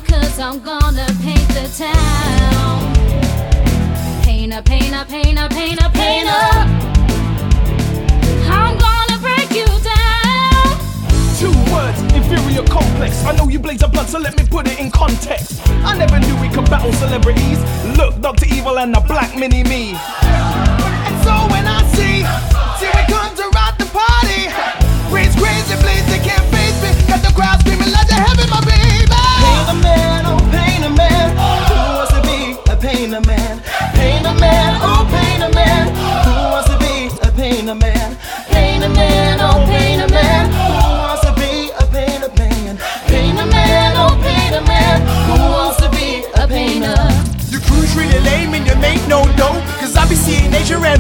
'cause I'm gonna paint the town. Painter, painter, painter, painter, painter, I'm gonna break you down. 2 words, inferior complex. I know you blaze of blood, so let me put it in context. I never knew we could battle celebrities. Look, Dr. Evil and the Black Mini-Me. And so when I see we come to rock the party, Rage crazy, blaze, they can't face me. Got the crowd screaming like they're having my baby. Paint a man, oh paint a man, who wants to be a painter man? Paint a man, oh paint a man, who wants to be a painter man? Paint a man, oh paint a man, who wants to be a painter man? Paint a man, oh paint a man, who wants to be a painter? Your crew's really lame and you make no dough, 'cause I be seeing nature and